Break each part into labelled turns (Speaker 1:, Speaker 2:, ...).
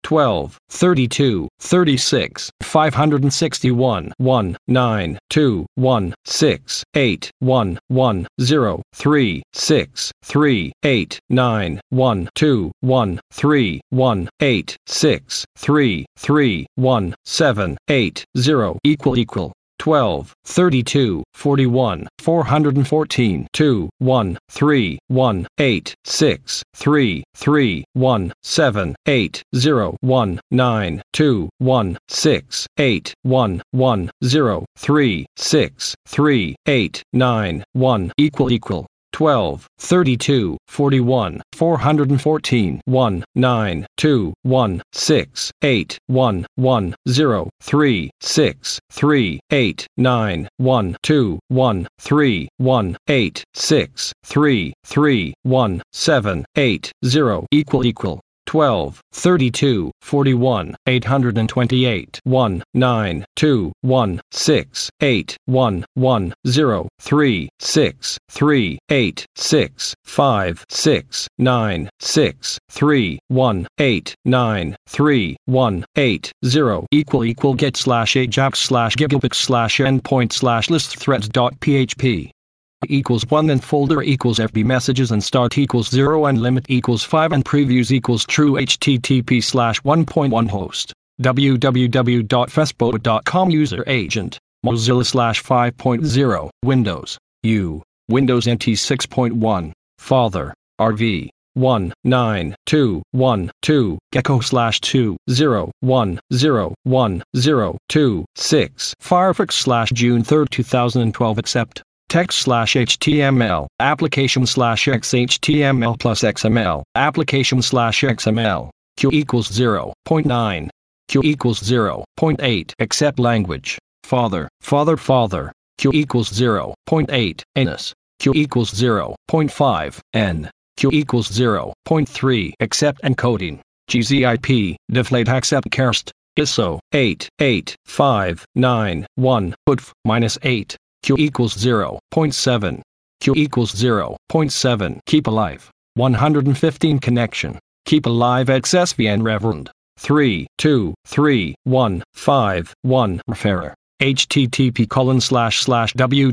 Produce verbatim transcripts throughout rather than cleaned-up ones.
Speaker 1: twelve, thirty-two, thirty-six, five hundred sixty-one, one, nine, two, one, six, eight, one, one, zero, three, six, three, eight, nine, one, two, one, three, one, eight, six, three, three, one, seven, eight, zero equal equal twelve, thirty-two, forty-one, four hundred fourteen, two, one, three, one, eight, six, three, three, one, seven, eight, zero, one, nine, two, one, six, eight, one, one, zero, three, six, three, eight, nine, one equal equal twelve, thirty-two, forty-one, four hundred fourteen, one, nine, two, one, six, eight, one, one, zero, three, six, three, eight, nine, one, two, one, three, one, eight, six, three, three, one, seven, eight, zero equal equal twelve, thirty-two, forty-one, eight hundred twenty-eight, one, nine, two, one, six, eight, one, one, zero, three, six, three, eight, six, five, six, nine, six, three, one, eight, nine, three, one, eight, zero equal equal get slash ajax slash gigabit slash endpoint slash list threads dot php equals one and folder equals F B messages and start equals zero and limit equals five and previews equals true http slash one point one host www dot fespo dot com user agent Mozilla slash five point zero Windows U Windows N T six point one father R V one nine two one two gecko slash two zero one zero one zero two six Firefox slash June third two thousand twelve accept text slash html application slash xhtml plus xml application slash xml q equals zero point nine q equals zero point eight accept language father father father q equals zero point eight anus q equals zero point five n q equals zero point three accept encoding gzip deflate accept karst I S O eight eight five nine one utf minus eight q equals zero point seven q equals zero point seven keep alive one hundred fifteen connection keep alive xsvn reverend three two three one five one referrer http colon slash slash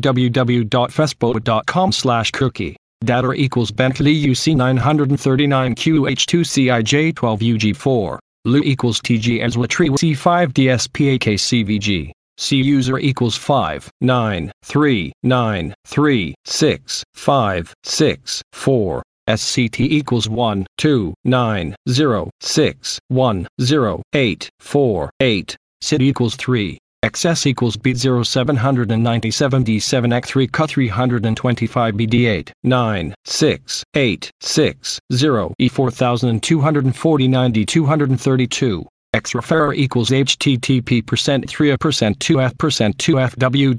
Speaker 1: www dot fespo dot com slash cookie data equals Bentley U C nine thirty-nine Q H two C I J twelve U G four Lu equals T G Ezra tree C five D S P A K C V G C user equals five nine three nine three six five six four S C T equals one two nine zero six one zero eight four eight S I D equals three X S equals B zero seven nine seven D seven X three C three twenty-five B D eight nine six eight six zero E four two forty-nine D two thirty-two X referrer equals http percent three percent two f percent two f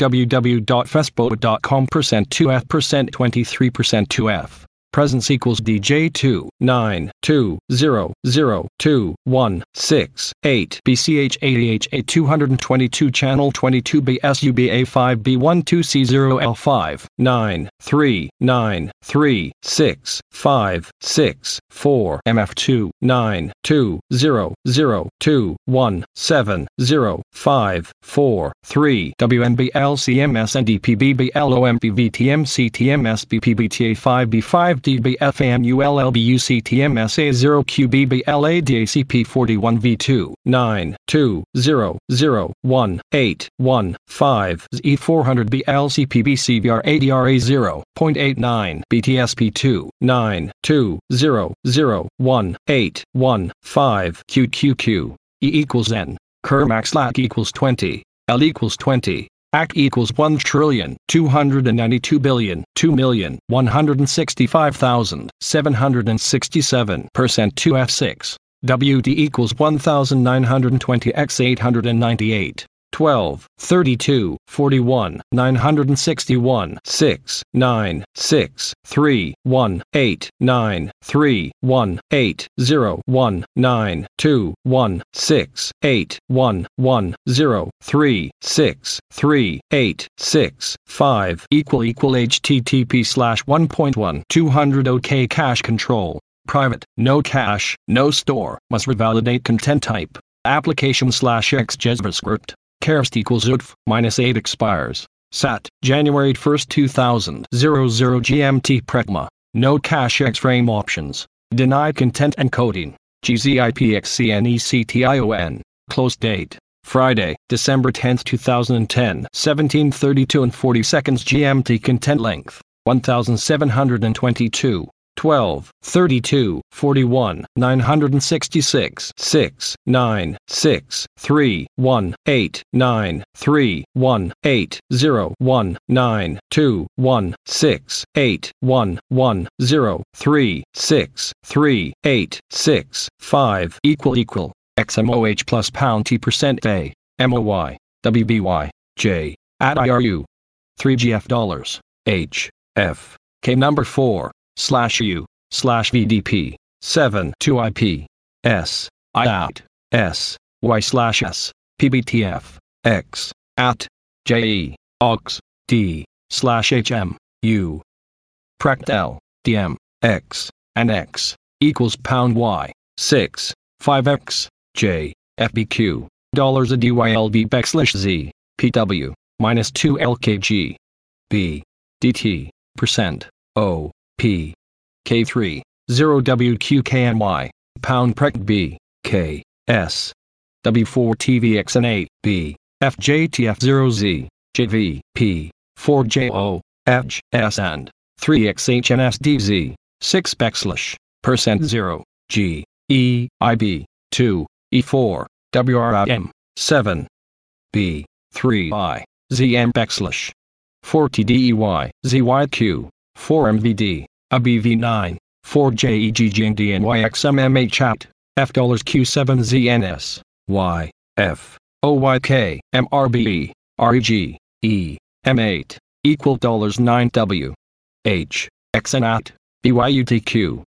Speaker 1: www dot fespo dot com percent two f percent twenty-three percent two f presence equals D J two nine two zero zero two one six eight B C H eighty H A two twenty-two channel twenty-two B S U B A five B one two C zero L five nine three nine three six five six four M F two nine two zero zero two one seven zero five four three W N B L C M S N D P B B L O M P V T M C T M S B P B T A five B five D B F A M U L L B U C T M S A zero Q B B L A D A C P forty-one V two nine two zero zero one eight one five Z four hundred B L C P B C V R A D R A zero point eight nine B T S P two nine two zero zero one eight one five Q Q Q E equals N Kermax lat equals twenty L equals twenty A C equals one trillion two hundred ninety-two billion two million one hundred sixty-five thousand seven hundred sixty-seven percent two F six W D equals one thousand nine hundred twenty by eight hundred ninety-eight twelve thirty-two forty-one nine hundred sixty-one six nine six three one eight nine three one eight zero one nine two one six eight one one zero three six three eight six five equal equal http slash one point one two hundred OK cache control Private, no cache, no store, must revalidate content type. Application slash X JavaScript. Charest equals U T F minus eight expires. S A T, January first two thousand. G M T Pregma. No cache X-frame options. Denied content encoding. G Z I P X C N E C T I O N. Close date. Friday, December tenth two thousand ten. seventeen thirty-two and forty seconds G M T. Content length. one thousand seven hundred twenty-two. twelve, thirty-two, forty-one, nine hundred sixty-six, six, nine, six, three, one, eight, nine, three, one, eight, zero, one, nine, two, one, six, eight, one, one, zero, three, six, three, eight, six, five, equal equal, X M O H plus pound T percent A, M O Y, W B Y, J, at I R U, three G F dollars, H, F, K number four. Slash U, slash V D P, seven, two I P, S, I out, S, Y slash S, P B T F, X, at, J E, aux, D, slash H M, U, Prect L, D M, X, and X, equals pound Y, six, five X, J, F B Q, dollars a D Y L B backslash Z, P W, minus two L K G, B, D T, percent, O, P, K three, zero W Q K N Y, pound Prect B, K, S, W four T V X N eight, B, F J T F zero Z, J V, P, four J O, H, S and, three X H N S D Z, six backslash, percent zero, G, E, I B, two, E four, W R I M, seven, B, three I, Z M backslash, four T D E Y, Z Y Q, four M V D, A B V nine, four J E G G N D N Y X M M H at, F dollars Q seven Z N S, Y, F, O Y K, M R B E, R E G, E, M eight, equal dollars nine W, H, X N at, B Y U T Q,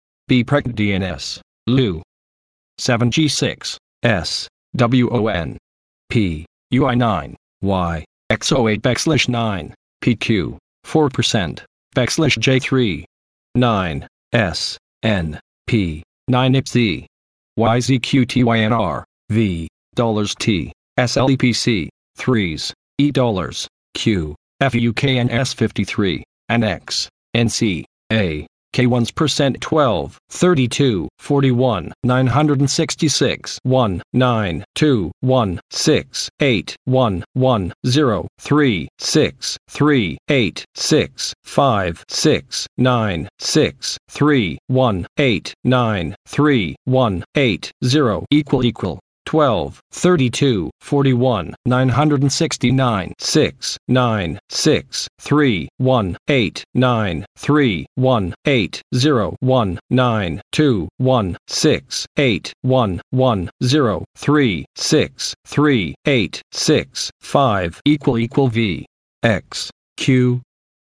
Speaker 1: B Prect D N S, L U, seven G six, S, W O N, P, U I nine, Y, X O eight backslash nine, P Q, four percent. Backslash J three, nine, S, N, P, nine I P Z, Y Z Q T Y N R, V, dollars T, S L E P C, threes, E dollars, Q, F U K N S fifty-three, and X, N C, A, K ones percent twelve, thirty-two, forty-one, nine hundred sixty-six, one, nine, two, one, six, eight, one, one, zero, three, six, three, eight, six, five, six, nine, six, three, one, eight, nine, three, one, eight, zero, equal equal. twelve, thirty-two, forty-one, nine hundred sixty-nine, six, nine, six, three, one, eight, nine, three, one, eight, zero, one, nine, two, one, six, eight, one, one, zero, three, six, three, eight, six, five, equal equal V, X, Q,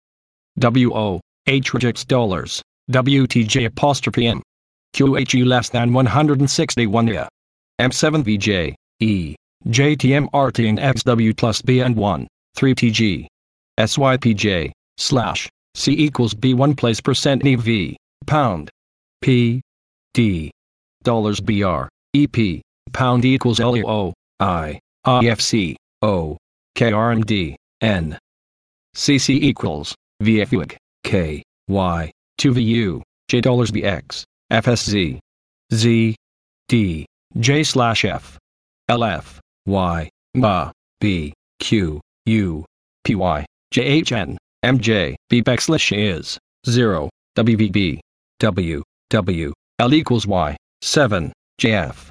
Speaker 1: W O, H rejects dollars, W T J apostrophe M, Q H U less than one hundred sixty-one yeah. M seven V J, E, J T M R T and X W plus B and one, three T G, S Y P J, slash, C equals B one place percent E V, pound, P, D, dollars B R, E P, pound equals L O, I, I F C, O, K R M D, N, C C equals, V F U I C, K, Y, two V U, J dollars B X, F S Z, Z, D, J slash F, L F, Y, M A, B, Q, U, P Y, J H N, M J, B backslash is, zero, W V B, W, W, L equals Y, seven, J F,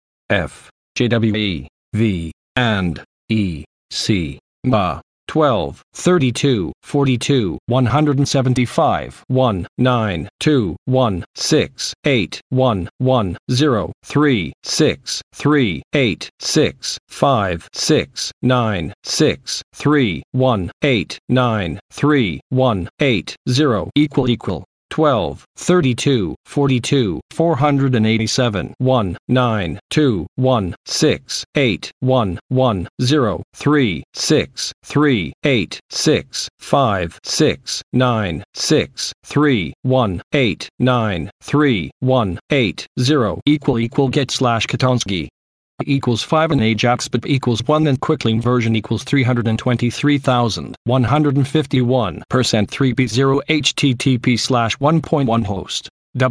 Speaker 1: F, J W E, V, and, E, C, M A, twelve, thirty-two, forty-two, one hundred seventy-five, one, nine, two, one, six, eight, one, one, zero, three, six, three, eight, six, five, six, nine, six, three, one, eight, nine, three, one, eight, zero, equal equal. twelve, thirty-two, forty-two, four hundred eighty-seven, one, nine, two, one, six, eight, one, one, zero, three, six, three, eight, six, five, six, nine, six, three, one, eight, nine, three, one, eight, zero, equal equal get slash Katonsky equals five and Ajax but equals one and quickly inversion equals three hundred twenty-three thousand one hundred fifty-one percent three b zero http slash one point one host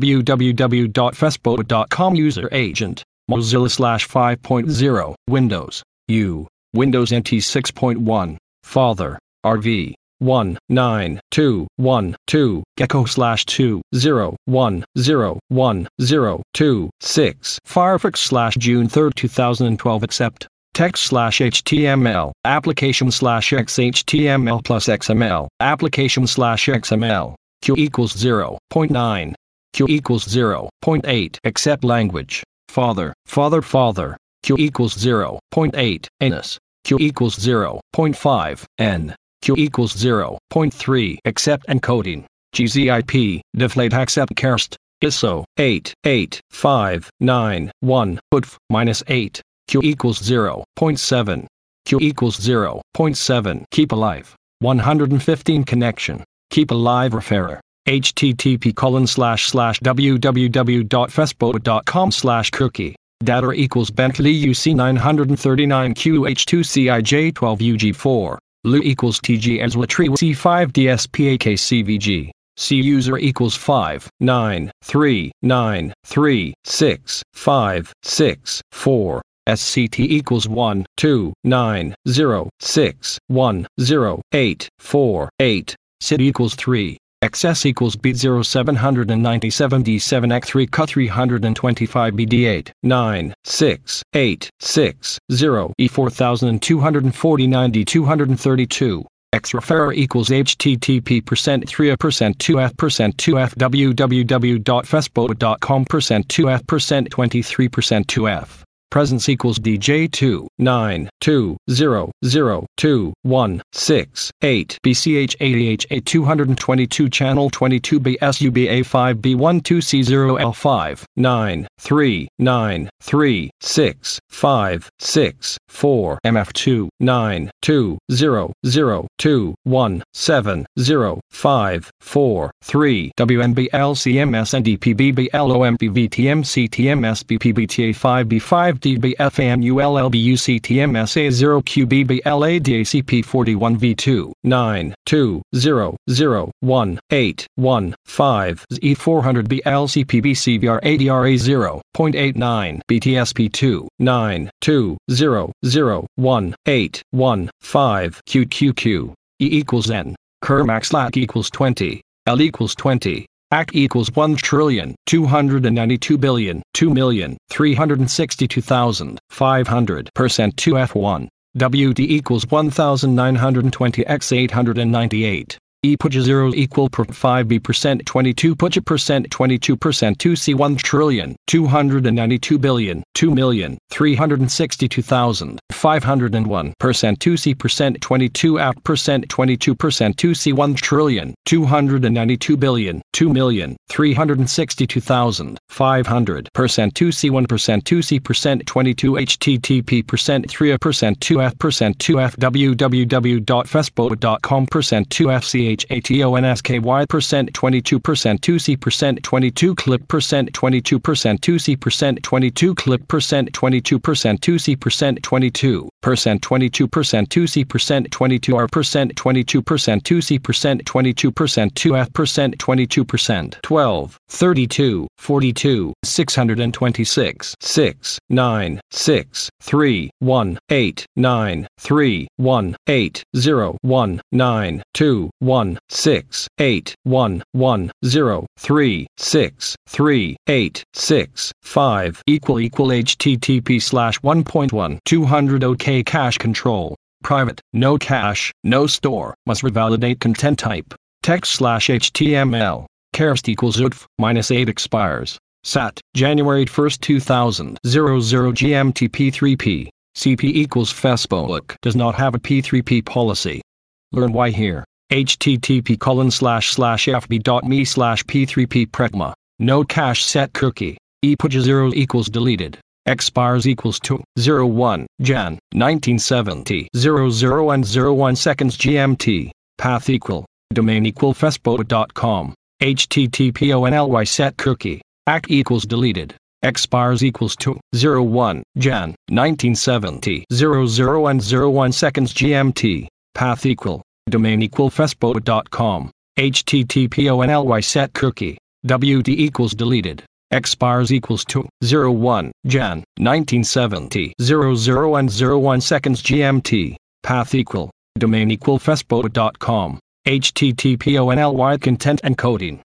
Speaker 1: www dot fespo dot com user agent Mozilla slash five point zero Windows U Windows N T six point one Father R V one nine two one two Gecko slash two zero one zero one zero two six Firefox slash June third two thousand twelve accept text slash H T M L application slash X H T M L plus X M L application slash X M L Q equals zero point nine Q equals zero point eight accept language father father father Q equals zero point eight anus Q equals zero point five N Q equals zero point three accept encoding G Z I P deflate accept Kerst I S O eight eight five nine one U T F minus eight Q equals zero point seven Q equals zero point seven keep alive one hundred fifteen connection keep alive referrer http colon slash slash www dot fespo dot com slash cookie data equals Bentley U C nine thirty-nine Q H two C I J twelve U G four Lu equals T G Ezra tree C five D S P A K C V G C user equals five nine three nine three six five six four S C T equals one two nine zero six one zero eight four eight S I D equals three X S equals B zero seven nine seven D seven X three C three twenty-five B D eight nine six eight six zero E four two forty-nine D two thirty-two X referrer equals http percent three percent two f percent two f www dot fespo dot com percent two f percent twenty-three percent two f presence equals D J two nine two zero zero two one six eight B C H eighty H A two twenty-two channel twenty-two B S U B A five B one two C zero L five nine three nine three six five six four M F two nine two zero zero two one seven zero five four three W N B L C M S N D P B B L O M P V T M C T M S B P B T A five B five D B F A M U L L B U C T M S A zero Q B B L A D A C P forty-one V two nine two zero zero one eight one five Z four hundred B L C P B C V R A D R A zero point eight nine B T S P two nine two zero zero one eight one five Q Q Q E equals N Kermax lac equals twenty L equals twenty A C equals one trillion two hundred ninety-two billion two million three hundred sixty-two thousand five hundred percent two F one W D equals one thousand nine hundred twenty x eight hundred ninety-eight E puja zero equal per five B percent twenty-two puja percent twenty-two percent two C one trillion two hundred ninety-two billion two million three hundred sixty-two thousand five hundred one percent two C percent twenty-two A percent twenty-two percent two C one trillion two hundred ninety-two billion two million three hundred sixty-two thousand five hundred percent two C one percent two C percent twenty-two http percent three percent two F percent two F www dot fespo dot com percent two F C H A T O N S K Y percent twenty-two percent two C percent twenty-two clip percent twenty-two percent two C percent twenty-two clip percent twenty-two percent two C percent twenty-two percent twenty-two percent two C percent twenty-two R percent twenty-two percent two C percent twenty-two percent two F percent twenty-two percent twelve thirty-two forty-two six hundred twenty-six six nine six three one eight nine three one eight zero one nine two one six eight one one zero three six three eight six five equal equal http slash one point one two hundred OK cache control private no cache no store must revalidate content type text slash html Kerst equals U T F minus eight expires sat January first two thousand zero zero G M T P three P C P equals Facebook does not have a P three P policy. Learn why here. http colon slash slash fb.me slash p3p pregma. No cache set cookie. Epoch zero equals deleted. Expires equals to zero one Jan nineteen seventy zero zero and zero one seconds G M T. Path equal. Domain equal fespo dot com. http only set cookie. Act equals deleted. Expires equals to zero one Jan nineteen seventy zero zero and zero one seconds G M T. Path equal. Domain equal fespo dot com. http only set cookie. W D equals deleted. Expires equals to zero one Jan nineteen seventy zero zero and zero one seconds G M T. Path equal. Domain equal fespo dot com. http only content encoding.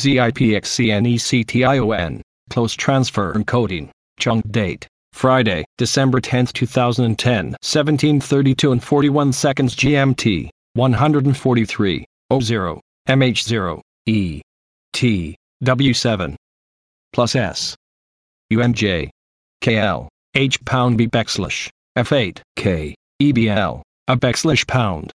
Speaker 1: gzipxcnection. Close transfer encoding. Chunk date. Friday, December tenth two thousand ten, seventeen thirty-two and forty-one seconds G M T. one forty-three oh zero M H zero E T W seven plus S U M J K L H pound B backslash F eight K E B L a backslash pound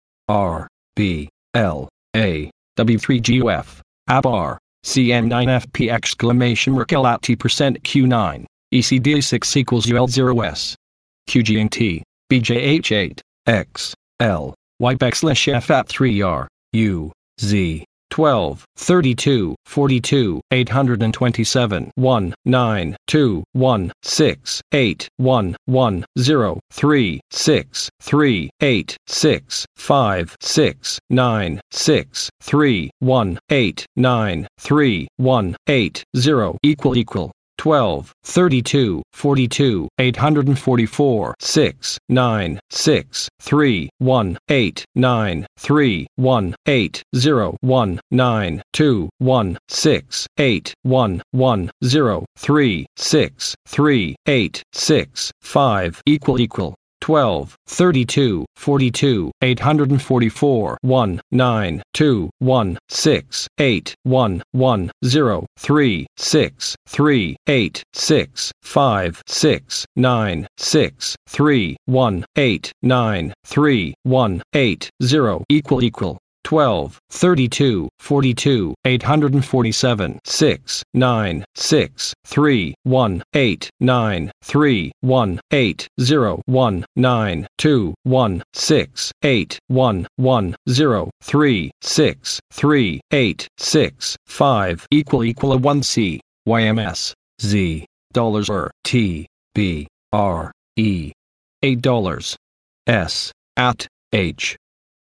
Speaker 1: R B L A W three G U F A B R C M nine F P exclamation mark L at T percent Q nine E C D six equals U L zero S Q G N T B J H eight X L Y backslash F at three R U Z twelve thirty-two forty-two eight twenty-seven one nine two one six eight one one zero three six three eight six five six nine six three one eight nine three one eight zero equal equal twelve thirty-two forty-two eight forty-four six nine six three one eight nine three one eight zero one nine two one six eight one one zero three six three eight six five equal equal twelve thirty-two forty-two eight forty-four one nine two one six eight one one zero three six three eight six five six nine six three one eight nine three one eight zero equal equal twelve thirty-two forty-two eight forty-seven six nine six three one eight nine three one eight zero one nine two one six eight one one zero three six three eight six five equal equal a one C Y M S Z dollars or T B R E eight dollars S at H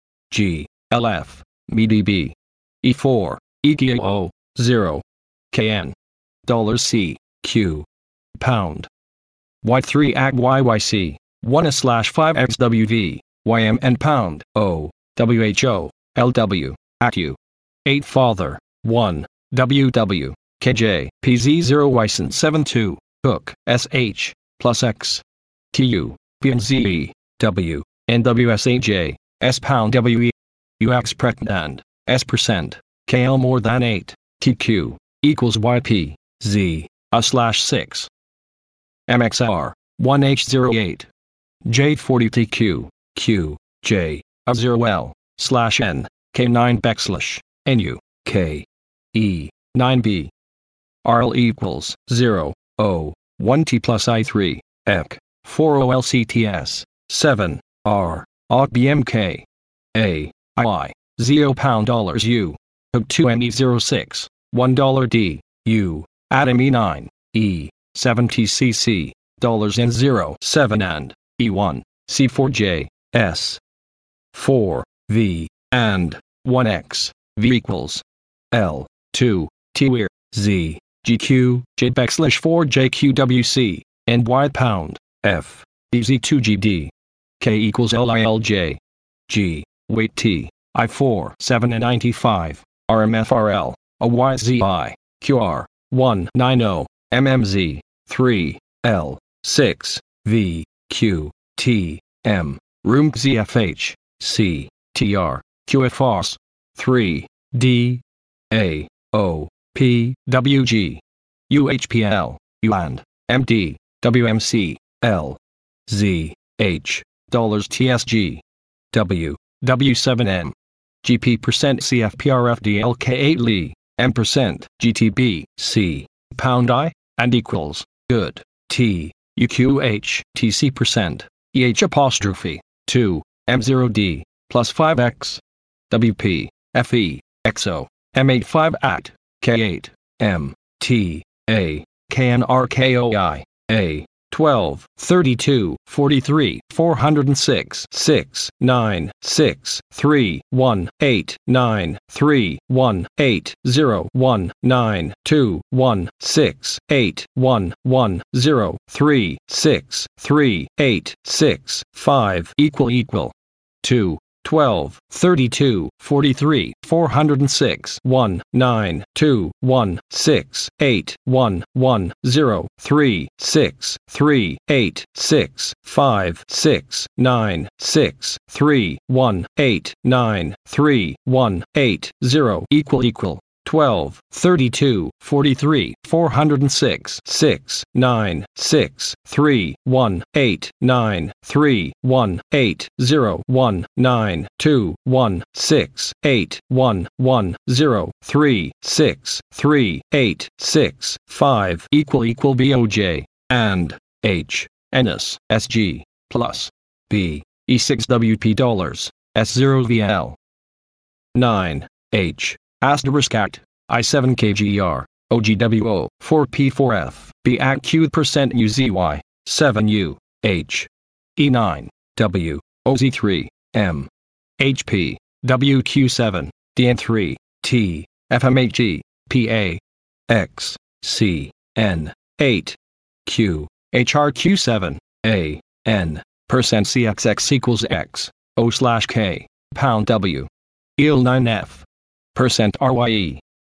Speaker 1: G L F M D B E four E K O zero K N dollars C Q pound Y three A G Y Y C one A slash five X W V Y M N pound O W H O L W A Q eight father one W W K J P Z zero Y S N seven two hook S H plus X T U P N Z E W N W S A J S pound W E U X pregnant S percent K L more than eight T Q equals Y P Z A slash six M X R one H zero eight J forty T Q Q J A zero L slash N K nine backslash N U K E nine B R L equals zero O one T plus I three E C four O L C T S seven R O B M K A I Z O pound dollars U hook two M E zero six one dollar D U atom E nine E seventy C C dollars and zero seven and E one C four J S four V and one X V equals L two T where Z G Q J backslash four J Q W C and Y pound F E Z two G D K equals L I L J G weight T I four seven and ninety-five R M F R L A Y Z I Q R one ninety M M Z three L six V Q T M room Z F H C T R Q F O S three D A O P W G U H P L U and M D W M C L Z H dollars T S G W W seven M G P percent C F P R F D L K eight L E, M percent G T B, C, pound I, and equals, good, T, U Q H, T C percent, E H apostrophe, two, M zero D, plus five X, W P, F E, X O, M eighty-five at, K eight, M, T, A, K N R K O I, A, twelve, thirty-two, forty-three, four hundred six, six, nine, six, three, one, eight, nine, three, one, eight, zero, one, nine, two, one, six, eight, one, one, zero, three, six, three, eight, six, five, equal equal, two, twelve, thirty-two, forty-three, four hundred six, one, nine, two, one, six, eight, one, one, zero, three, six, three, eight, six, five, six, nine, six, three, one, eight, nine, three, one, eight, zero, equal equal, twelve, thirty-two, forty-three, four hundred six, six, nine, six, three, one, eight, nine, three, one, eight, zero, one, nine, two, one, six, eight, one, one, zero, three, six, three, eight, six, five, equal equal B O J, and, H, N S, S G, plus, B, E six W P dollars, S zero V L, nine, H, asterisk at, I seven K G R, O G W O, four P four F, B A Q percent U Z Y, seven U, H, E nine, W, O Z three, M, H P, W Q seven, D N three, T, F M H E, P A, X, C, N, eight, Q, H R Q seven, A, N, percent C X X equals X, O slash K, pound W, E L nine F, percent R Y E,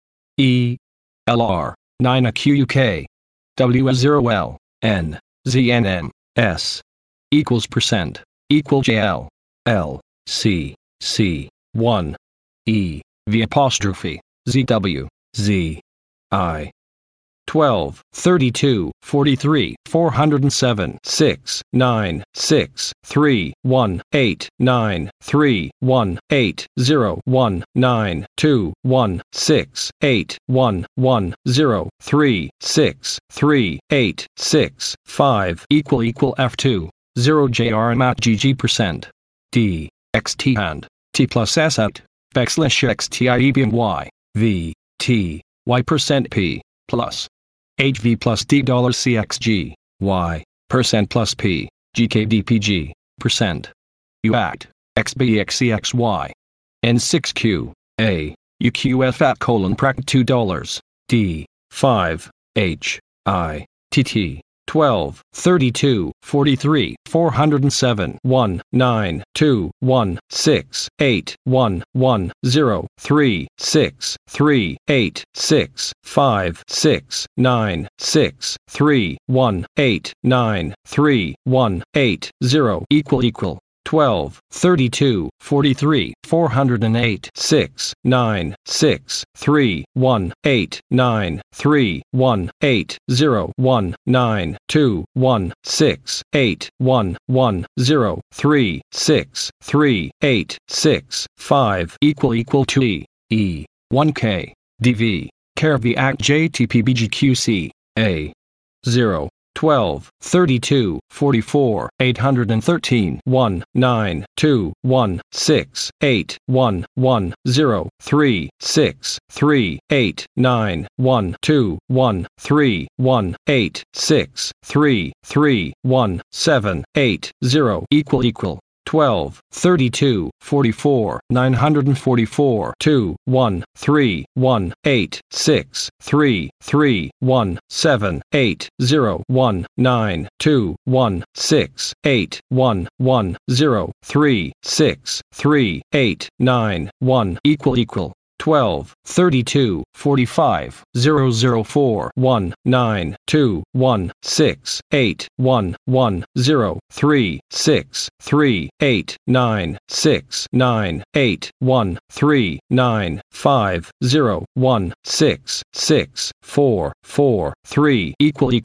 Speaker 1: E, L R, nine A Q U K, W S zero L, N, Z N M, S, equals percent, equal J L, L, C, C, one, E, V apostrophe, Z W, Z, I, twelve, thirty-two, forty-three, four hundred seven, six, nine, six, three, one, eight, nine, three, one, eight, zero, one, nine, two, one, six, eight, one, one, zero, three, six, three, eight, six, five, equal equal F two, zero J R M at G G percent, D, X T and, T plus S at, backslash X T I E B and Y, V, T, Y percent P, plus, H V plus D dollars C X G, Y, percent plus P, G K D P G, percent, U at, X B X C X Y, N six Q, A, U Q F at colon prac two dollars, D, five, H, I, T T, twelve, thirty-two, forty-three, four hundred seven, one, nine, two, one, six, eight, one, one, zero, three, six, three, eight, six, five, six, nine, six, three, one, eight, nine, three, one, eight, zero, equal equal, twelve, thirty-two, forty-three, four hundred eight, six, nine, six, three, one, eight, nine, three, one, eight, zero, one, nine, two, one, six, eight, one, one, zero, three, six, three, eight, six, five, equal equal to E, E, one K, D V, care V act J T P B G Q C, A, zero, twelve, thirty-two, forty-four, eight hundred thirteen, one, nine, two, one, six, eight, one, one, zero, three, six, three, eight, nine, one, two, one, three, one, eight, six, three, three, one, seven, eight, zero, equal equal, twelve, thirty-two, forty-four, nine hundred forty-four, two, one, three, one, eight, six, three, three, one, seven, eight, zero, one, nine, two, one, six, eight, one, one, zero, three, six, three, eight, nine, one, equal equal, twelve, thirty-two, forty-five, zero zero four, one, nine, two, one, six, eight, one, one, zero, three, six, three, eight, nine, six, nine, eight, one, three, nine, five, zero, one, six, six, four, four, three, equal equal.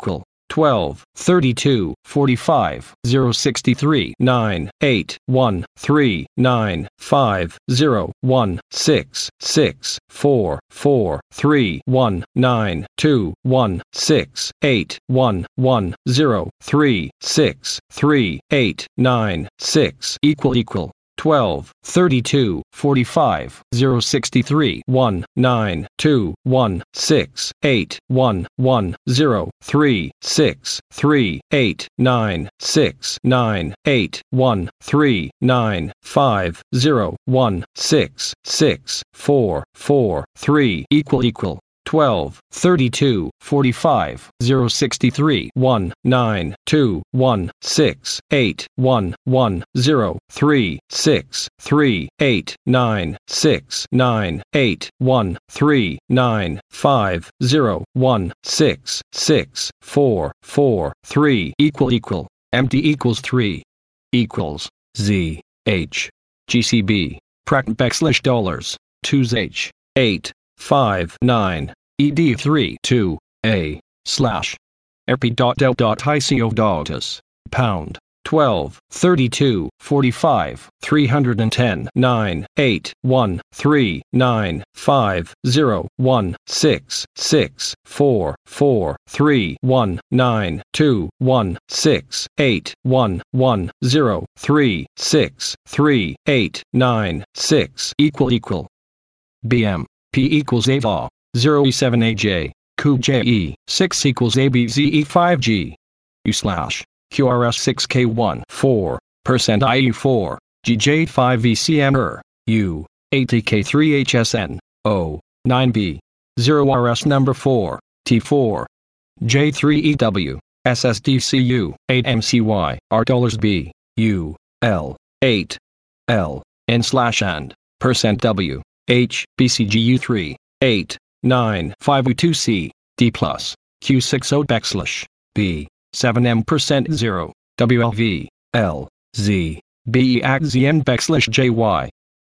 Speaker 1: twelve, thirty-two, forty-five, zero sixty-three, nine, eight, one, three, nine, five, zero, one, six, six, four, four, three, one, nine, two, one, six, eight, one, one, zero, three, six, three, eight, nine, six, equal equal. twelve, thirty-two, forty-five, zero sixty-three, one, nine, two, one, six, eight, one, one, zero, three, six, three, eight, nine, six, nine, eight, one, three, nine, five, zero, one, six, six, four, four, three, equal equal. twelve, thirty-two, forty-five, zero sixty-three, one, nine, two, one, six, eight, one, one, zero, three, six, three, eight, nine, six, nine, eight, one, three, nine, five, zero, one, six, six, four, four, three, equal equal. Empty equals three. Equals. Z. H. G C B. Prac backslash dollars. twos H. eight, five, nine. E D three, two, A, slash, R P dot del dot I C O dot S, pound, twelve, thirty-two, forty-five, three hundred ten, nine, eight, one, three, nine, five, zero, one, six, six, four, four, three, one, nine, two, one, six, eight, one, one, zero, three, six, three, eight, nine, six, equal equal. B M, P equals A V A. zero E seven A J, Q J E, six equals A B Z E five G, U slash, Q R S six K one, four, percent I E four, G J five V C M R, U, eight T K three H S N, O, nine B, zero R S number four, T four, J three E W, S S D C U, eight M C Y, R dollars B, U, L, eight, L, N slash and, percent W, H, B C G U three, eight, nine, five U two C, D plus, Q six O backslash, B, seven M percent zero, W L V, L, Z, B E A C Z N backslash J Y,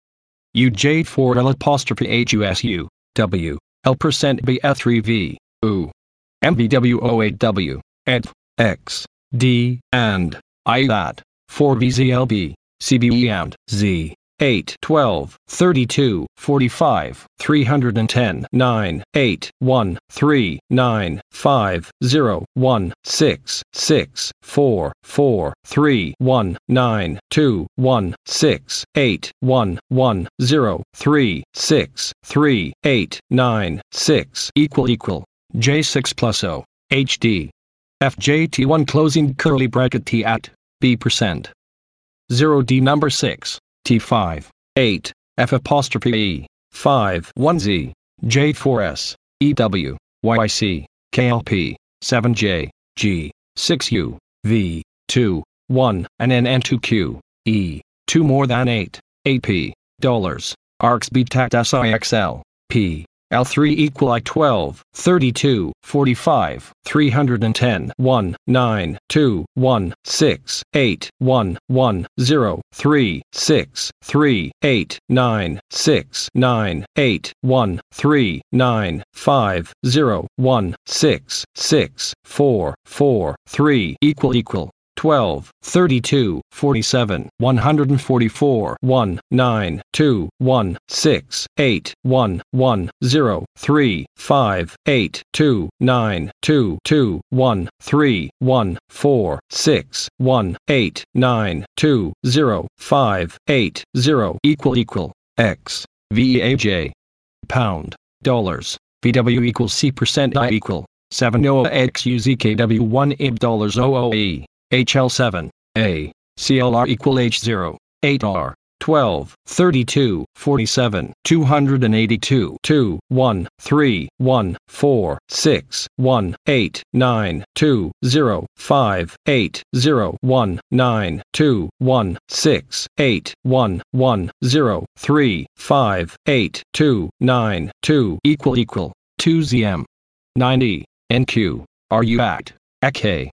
Speaker 1: U J four L apostrophe H U S U, W, L percent B F three V, U, M V W zero eight W, Ed, X, D, and, I that, four V Z L B, C B E and, Z. eight, twelve, thirty-two, forty-five, three hundred ten, nine, eight, one, three, nine, five, zero, one, six, six, four, four, three, one, nine, two, one, six, eight, one, one, zero, three, six, three, eight, nine, six, equal equal. J six plus O, H D. F J T one closing curly bracket T at, B percent. zero D number six. T five, eight, F apostrophe E, five, one Z, J four S, E W, Y C, K L P, seven J, G, six U, V, two, one, and N N two Q, E, two more than eight, eight P, dollars, arcs B tact S I X L, P, L three equal I twelve, thirty-two, forty-five, three hundred ten, one, nine, two, one, six, eight, one, one, zero, three, six, three, eight, nine, six, nine, eight, one, three, nine, five, zero, one, six, six, four, four, three, equal equal. twelve, thirty-two, forty-seven, one hundred forty-four, one, nine, two, one, six, eight, one, one, zero, three, five, eight, two, nine, two, two, one, three, one, four, six, one, eight, nine, two, zero, five, eight, zero, equal equal, X, V E A J, pound, dollars, V W equals C percent I equal, seven O X U Z K W one I B dollars O O E. H L seven, A, C L R equal H zero, eight R, twelve, thirty-two, forty-seven, two hundred eighty-two, two, one, three, one, four, six, one, eight, nine, two, zero, five, eight, zero, one, nine, two, one, six, eight, one, one, zero, three, five, eight, two, nine, two, equal equal, two Z M, nine E, N Q, R U act, A K.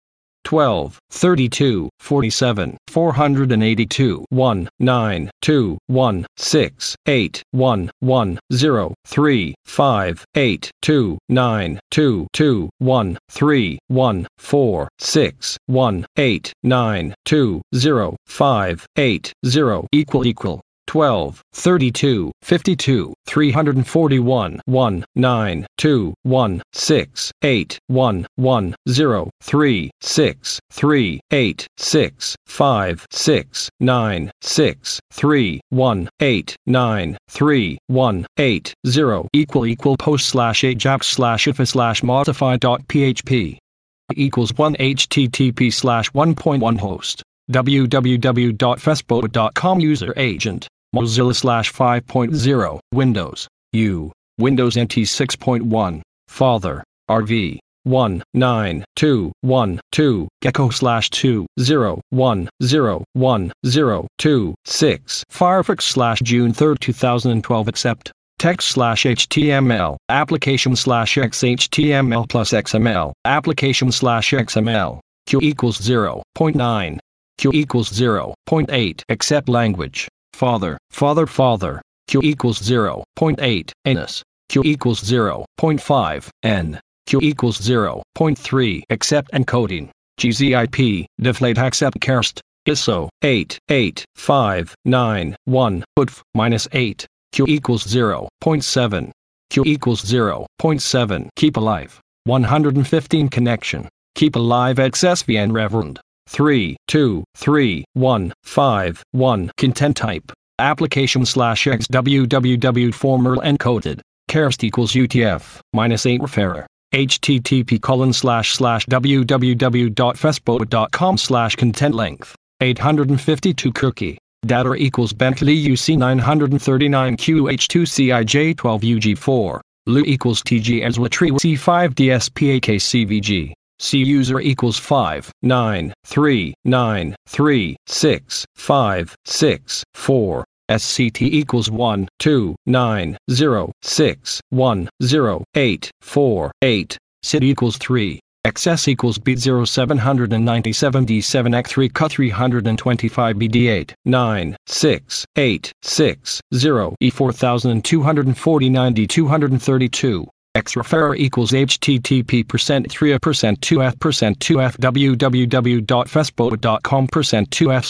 Speaker 1: twelve, thirty-two, forty-seven, four hundred eighty-two, one, nine, two, one, six, eight, one, one, zero, three, five, eight, two, nine, two, two, one, three, one, four, six, one, eight, nine, two, zero, five, eight, zero, equal equal. twelve, thirty-two, fifty-two, three hundred forty-one, one, nine, two, one, six, eight, one, one, zero, three, six, three, eight, six, five, six, nine, six, three, one, eight, nine, three, one, eight, zero, equal equal post slash ajax slash if slash modify dot php equals one http slash one point one host w w w dot festboa dot com user agent Mozilla slash five point zero, Windows, U, Windows N T six point one, Father, R V, one, nine, two, one, two, Gecko slash two, zero, one, zero, one, zero, two, six, Firefox slash June third, two thousand twelve accept, text slash H T M L, application slash X H T M L plus X M L, application slash X M L, Q equals zero point nine, Q equals zero point eight, accept language. Father, father, father, Q equals zero point eight, anus, Q equals zero point five, N, Q equals zero point three, accept encoding, G Z I P, deflate accept karst, I S O, eight, eight, five, nine, one, U T F, minus eight, Q equals zero point seven, Q equals zero point seven, keep alive, one hundred fifteen connection, keep alive X S V N Reverend. three, two, three, one, five, one, content type, application slash X www formal encoded, karst equals U T F, minus eight referrer, http colon slash slash www dot festboa dot com slash content length, eight hundred fifty-two cookie, data equals Bentley U C nine thirty-nine Q H two C I J twelve U G four, Lu equals T G Ezra Tree C five D S P A K C V G. C user equals five, nine, three, nine, three, six, five, six, four, S C T equals one, two, nine, zero, six, one, zero, eight, four, eight, S I D equals three, X S equals B zero seven nine seven D seven X three C three twenty-five B D eight, nine, six, eight, six, zero, E four two forty-nine D two thirty-two. X referrer equals http percent three percent two f percent two f www dot festboa dot com percent two f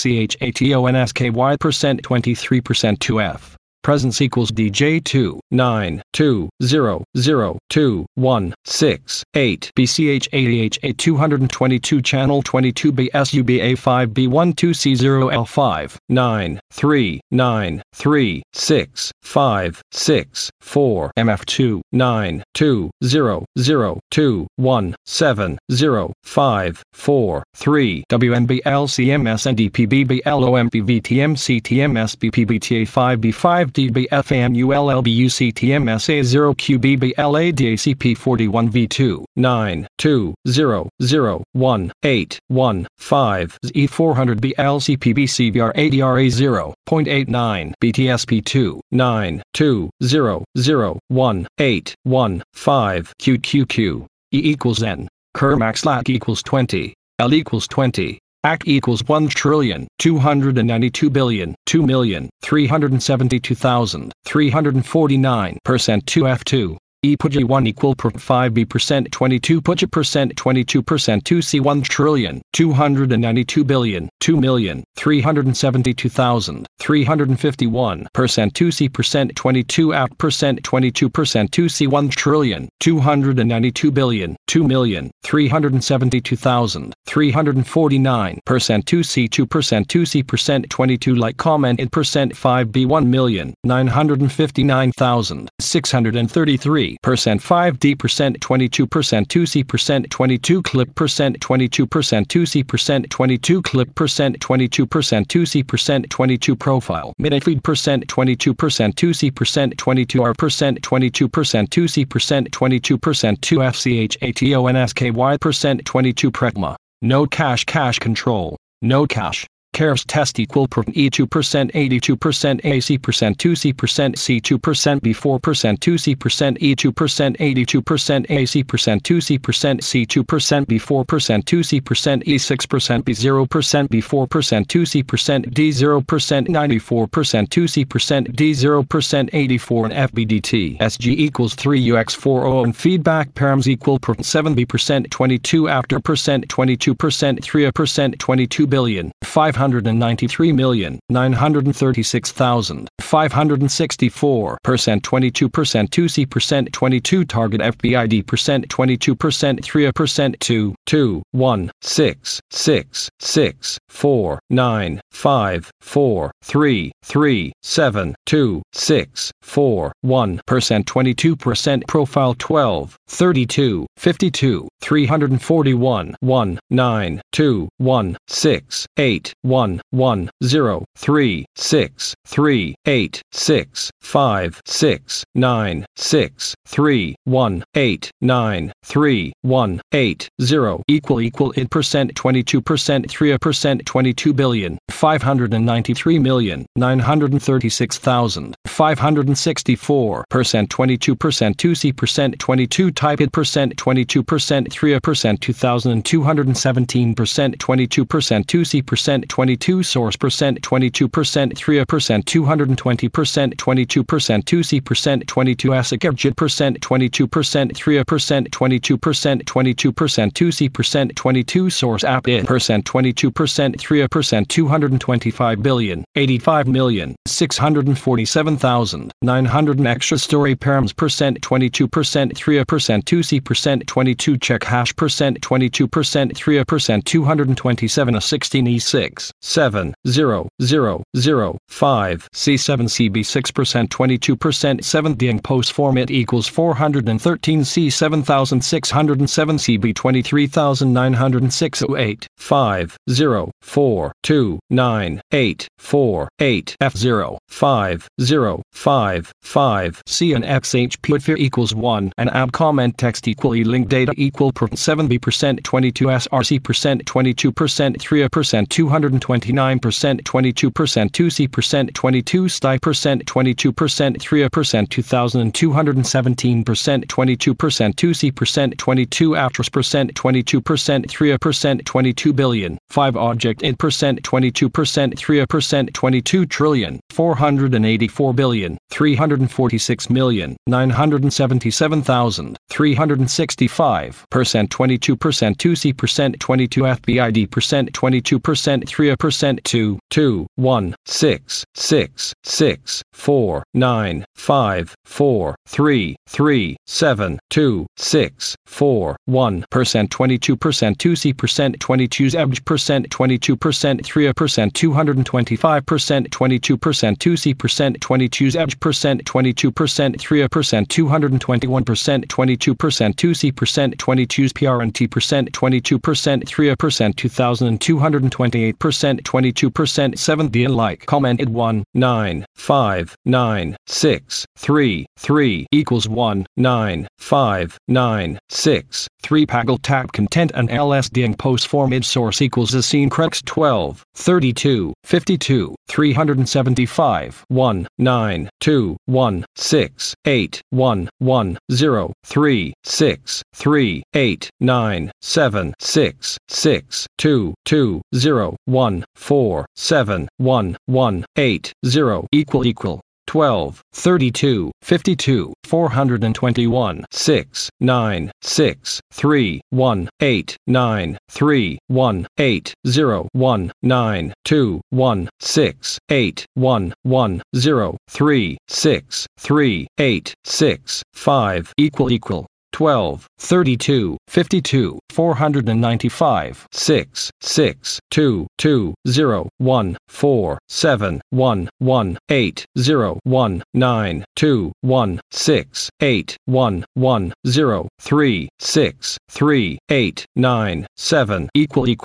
Speaker 1: chatonSky percent twenty-three percent two f. Presence equals D J two, nine, two, zero, zero, two, one, six, eight, B C H eighty H A two twenty-two channel twenty-two B S U B A five B one two C zero L five, nine, three, nine, three, six, five, six, four M F two, nine, two, zero, zero, two, one, seven, zero, five, four, three W N B L C M S N D P B B L O M P V T M C T M S B P B T A five B five D B F A M U L L B U C T M S A zero Q B B L A D A C P forty-one V two, nine, two, zero, zero, one, eight, one, five Z four hundred B L C P B C V R A D R A zero point eight nine B T S P two, nine, two, zero, zero, one, eight, one, five Q Q Q, E equals N, Kermax lat equals twenty, L equals twenty. A C equals one trillion, two hundred ninety-two billion, two million, three hundred seventy-two thousand, three hundred forty-nine percent two F two. E P G one equal per five B percent twenty-two P G percent twenty-two percent two C one trillion, two hundred ninety-two billion, two million, three hundred seventy-two thousand, three hundred fifty-one percent two C percent twenty-two A P percent twenty-two percent two C one trillion, two hundred ninety-two billion, two million, three hundred seventy-two thousand, three hundred forty-nine percent two C two percent two C percent twenty-two like comment in percent five B one million, nine hundred fifty-nine thousand, six hundred thirty-three percent five D percent twenty-two percent two C percent twenty-two clip percent twenty-two percent two C percent twenty-two clip percent twenty-two percent two C percent twenty-two profile minifeed percent twenty-two percent two C percent twenty-two R percent twenty-two percent two C percent twenty-two percent two F C H A T O N S K Y percent twenty-two Precma. Node cache cache control. Node cache. Cares test equal per E two percent eighty-two percent A C percent two C percent C two percent B four percent two C percent E two percent eighty-two percent A C percent two C percent C two percent B four percent two C percent E six percent B zero percent B four percent two C percent D zero percent ninety-four percent two C percent D zero percent eighty-four and F B D T S G equals three U X four O and feedback params equal per seven B percent twenty-two after percent twenty-two percent three percent twenty-two billion five hundred ninety-three million nine hundred thirty-six thousand five hundred sixty-four percent twenty-two percent two C percent twenty-two target F B I D percent twenty-two percent three percent two two one six six six four nine five four three three seven two six four one percent twenty-two percent profile twelve thirty-two fifty-two three hundred forty-one one nine two one six eight one one zero three six three eight six five six nine six three one eight nine three one eight zero equal equal in percent twenty-two percent three percent twenty-two billion five hundred ninety-three million nine hundred thirty-six thousand five hundred sixty-four percent twenty-two percent two C percent twenty-two type it percent twenty-two percent three percent two thousand two hundred seventeen percent twenty-two percent two C percent twenty-two source percent twenty-two percent three percent two hundred twenty percent twenty-two percent two C percent twenty-two ASIC Abjit percent twenty-two percent three percent twenty-two percent twenty-two percent two C percent twenty-two source app it percent twenty-two percent three percent two hundred twenty-five billion eighty-five million six hundred forty-seven thousand nine hundred extra story params percent twenty-two percent three percent two C percent twenty-two check hash percent twenty-two percent three percent two hundred twenty-seven a sixteen E six seven zero zero zero five C seven C B six percent twenty-two percent seven Ding post format equals four hundred thirteen C seven thousand six hundred seven C B twenty-three thousand nine hundred six oh eight five zero four two nine eight four eight F zero five zero five five C and X H P fear equals one and ab comment text equal e link data equal per seven B percent twenty-two S R C percent twenty-two percent three percent two hundred twenty-nine percent twenty-two percent two C percent twenty-two Sty percent twenty-two percent three percent two thousand two hundred seventeen percent twenty-two percent two C percent twenty-two actress percent twenty-two percent three percent twenty-two billion five object in percent twenty-two percent three percent twenty-two trillion four hundred eighty-four billion three hundred forty-six million nine hundred seventy-seven thousand three hundred sixty-five percent twenty-two percent two C percent twenty-two F B I D percent twenty-two percent three percent two two one six six six four nine five four three three seven two six four one percent twenty-two percent two C percent twenty-two average percent twenty-two percent three percent two hundred twenty-five percent twenty-two percent two C percent twenty-two average percent twenty-two percent three percent two hundred twenty-one percent twenty-two percent two C percent twenty-two P R N T percent twenty-two percent three percent two thousand two hundred twenty-eight percent twenty-two percent seven D and like commented one nine five nine six three three equals one nine five nine six three Paggle tab content and L S D and post format source equals a scene crex twelve thirty-two fifty-two three hundred seventy-five one nine two one six eight one one zero three six three eight nine seven six six two two zero one four seven one one eight zero equal equal twelve thirty-two fifty-two four hundred twenty-one six nine six three one eight nine three one eight zero one nine two one six eight one one zero three six three eight six five equal equal twelve thirty-two fifty-two four hundred ninety-five six six two two zero one four seven one one eight zero one nine two one six eight one one zero three six three eight nine seven equal equal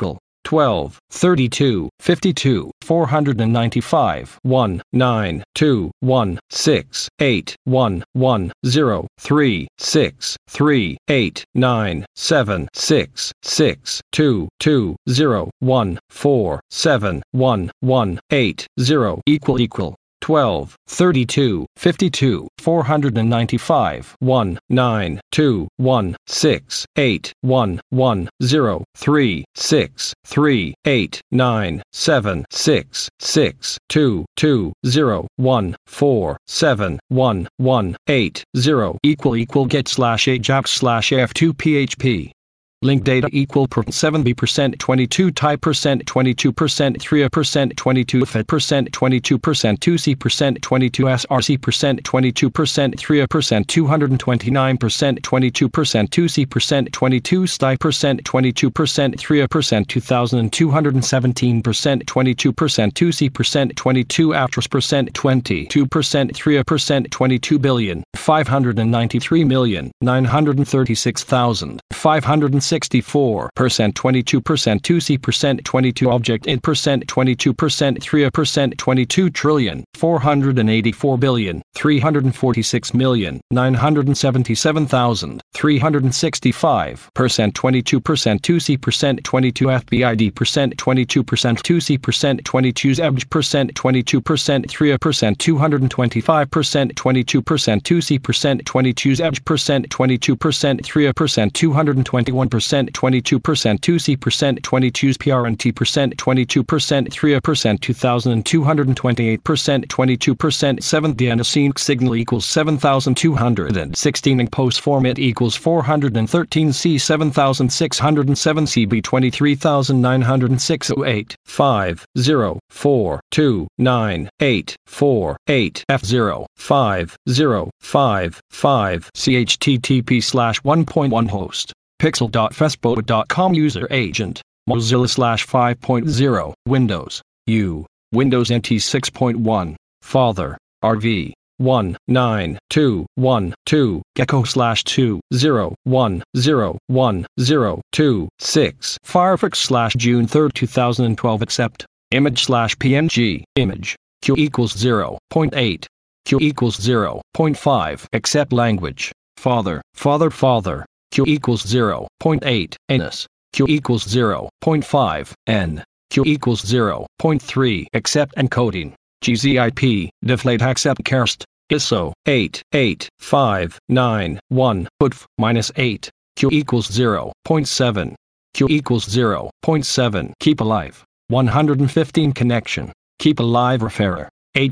Speaker 1: twelve, thirty-two, fifty-two, four hundred ninety-five, one, nine, two, one, six, eight, one, one, zero, three, six, three, eight, nine, seven, six, six, two, two, zero, one, four, seven, one, one, eight, zero, equal equal. twelve, thirty-two, fifty-two, four hundred ninety-five, one, nine, two, one, six, eight, one, one, zero, three, six, three, eight, nine, seven, six, six, two, two, zero, one, four, seven, one, one, eight, zero, equal equal get slash ajax slash f two php. Link data equal per seven b percent twenty-two type percent twenty-two percent three percent twenty-two f percent twenty-two percent two c percent twenty-two src percent twenty-two percent three percent two hundred twenty-nine percent twenty-two percent two c percent twenty-two sti percent twenty-two percent three percent two thousand two hundred seventeen percent twenty-two percent two c percent twenty-two actress percent twenty-two percent three percent twenty-two billion five hundred ninety-three million nine hundred thirty-six thousand five hundred sixty-four percent twenty-two percent two c percent twenty-two object int percent twenty-two percent three percent twenty-two trillion four hundred eighty-four billion three hundred forty-six million nine hundred seventy-seven thousand three hundred sixty-five percent twenty-two percent two c percent twenty-two fbid percent twenty-two percent two c percent twenty-two zebj percent twenty-two percent three percent two hundred twenty-five percent twenty-two percent two c percent twenty-two zebj percent twenty-two percent three percent two hundred twenty-one percent twenty-two percent two c percent twenty-two prnt percent twenty-two percent three percent two thousand two hundred twenty-eight percent twenty-two percent seven adenosine signal equals seven thousand two hundred sixteen and post format equals four hundred thirteen c seven thousand six hundred seven c b twenty-three thousand nine hundred six oh eight five zero four two nine eight four eight f zero five zero five five c h t t p slash one point one host pixel dot fastboa dot com user agent Mozilla slash five point zero Windows U Windows N T six point one Father R V one nine two one two Gecko slash two zero one zero one zero two six Firefox slash June third two thousand twelve accept image slash png image Q equals zero point eight Q equals zero point five accept language father father father Q equals zero point eight anus Q equals zero point five n Q equals zero point three accept encoding G Z I P deflate accept karst I S O eight eight five nine one U T F minus eight Q equals zero point seven Q equals zero point seven keep alive one hundred fifteen connection keep alive referrer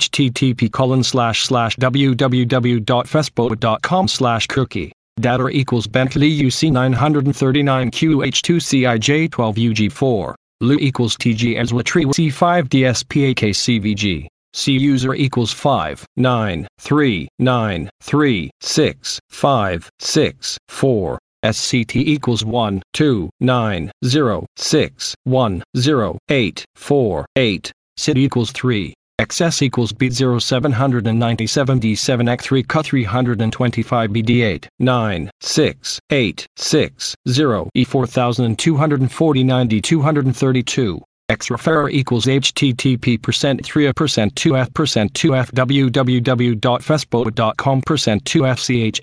Speaker 1: http colon slash slash www dot fastboa dot com slash cookie data equals Bentley U C nine thirty-nine Q H two C I J twelve U G four Lu equals T G Ezra tree C five D S P A K C V G C user equals five nine three nine three six five six four S C T equals one two nine zero six one zero eight four eight S I D equals three X S equals B zero seven nine seven D seven X three C three twenty-five B D eight nine six eight six zero E four two forty-nine D two thirty-two X referrer equals http percent three percent two f percent two f www dot fastboa dot com percent two f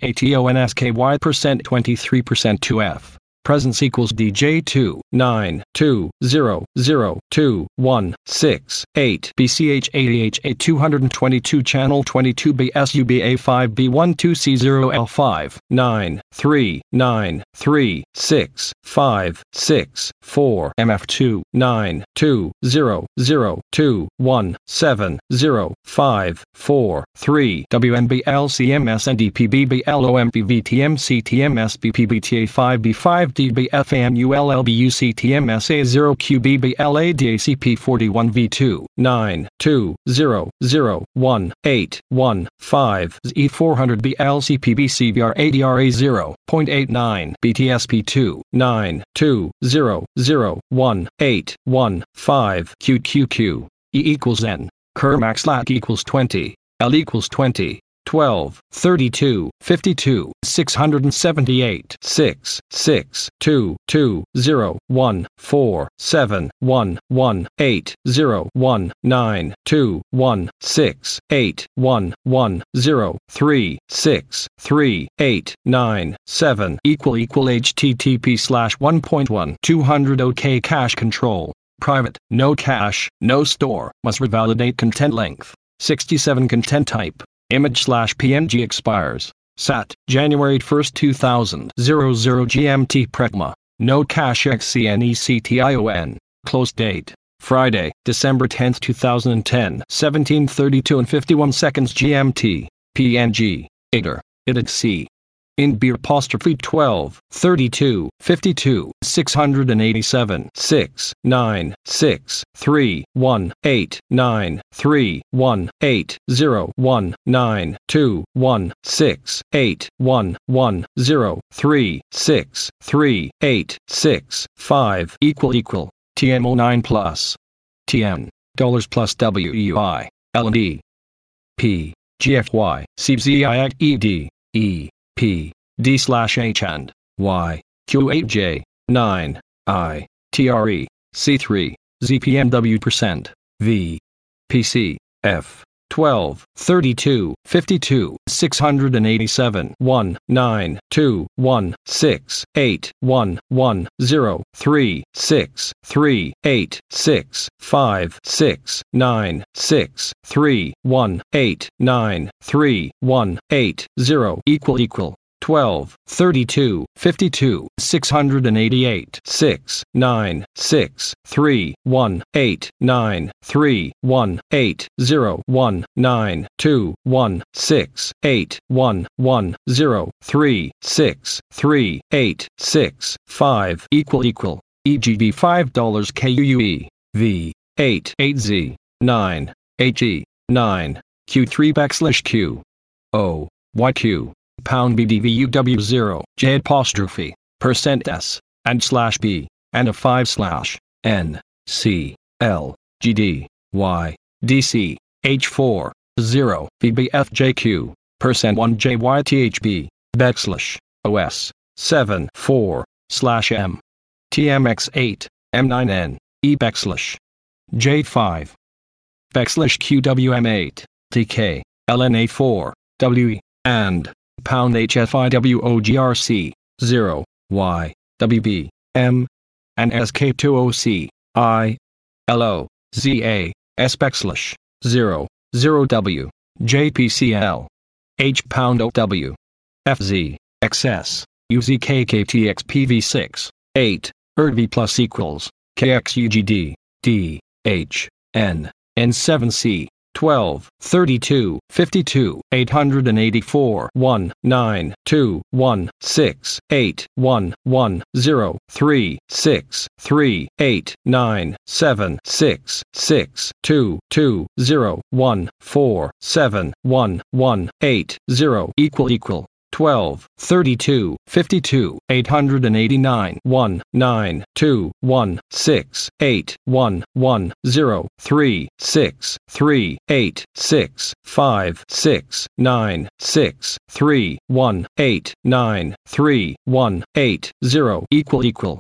Speaker 1: chatonSky percent twenty-three percent two f presence equals D J two nine two zero zero two one six eight B C H eighty H A two twenty-two channel twenty-two B S U B A five B one two C zero L five nine three nine three six five six four M F two nine two zero zero two one seven zero five four three W M B L C M S N D P B B L O M P V T M C T M S B P B T A five B five D B F A M U L L B U C T M S A zero Q B B L A D A C P forty-one V two nine two zero zero one eight one five Z four hundred B L C P B C V R A D R A zero point eight nine B T S P two nine two zero zero one eight one five Q Q Q E equals N Kermax lat equals twenty L equals twenty twelve, thirty-two, fifty-two, six hundred seventy-eight, six, six, two, two, zero, one, four, seven, one, one, eight, zero, one, nine, two, one, six, eight, one, one, zero, three, six, three, eight, nine, seven, equal equal H T T P slash one point one two hundred OK cache control. Private, no cache, no store, must revalidate content length. sixty-seven content type. Image slash P N G expires. S A T, January first two thousand. G M T Pregma. No cache X C N E C T I O N. Close date. Friday, December tenth two thousand ten. seventeen thirty-two and fifty-one seconds G M T. P N G. Iter. Ited C. In B apostrophe twelve, thirty-two, fifty-two, six hundred eighty-seven, six, nine, six, three, one, eight, nine, three, one, eight, zero, one, nine, two, one, six, eight, one, one, zero, three, six, three, eight, six, five, equal equal, T M O nine plus, T N, dollars plus W U I, L and E, P, G F Y, C Z I E D, E, P, D slash H and Y, Q eight J, nine, I, T R E, C three, Z P M W percent, V, P C, F, twelve, thirty-two, fifty-two, six hundred eighty-seven, one, nine, two, one, six, eight, one, one, zero, three, six, three, eight, six, five, six, nine, six, three, one, eight, nine, three, one, eight, zero, equal equal. twelve, thirty-two, fifty-two, six hundred eighty-eight, six, nine, six, three, one, eight, nine, three, one, eight, zero, one, nine, two, one, six, eight, one, one, zero, three, six, three, eight, six, five, equal equal, E G B five dollars K U U E, V, eight, eight Z, nine, H E, nine, Q three backslash Q, O, Y Q. Pound B D V U W zero, J apostrophe, percent S, and slash B, and a five slash, N, C, L, G D, Y, D C, H four, zero, V B F J Q, percent one J Y T H B, backslash, O S, seven, four, slash M, T M X eight, M nine N, E backslash, J five, backslash Q W M eight, T K, L N A four, W E, and pound H F I W O G R C, zero, Y, W B, M, and S K two O C, I, L O, Z A, S backslash, zero, zero W, J P C L, H pound O W, F Z, X S, U Z K K T X P V six, eight, E R V plus equals, K X U G D, D, H, N, N seven C, twelve, thirty-two, fifty-two, eight hundred eighty-four, one, nine, two, one, six, eight, one, one, zero, three, six, three, eight, nine, seven, six, six, two, two, zero, one, four, seven, one, one, eight, zero, equal equal. twelve, thirty-two, fifty-two, eight hundred eighty-nine, one, nine, two, one, six, eight, one, one, zero, three, six, three, eight, six, five, six, nine, six, three, one, eight, nine, three, one, eight, zero, equal equal.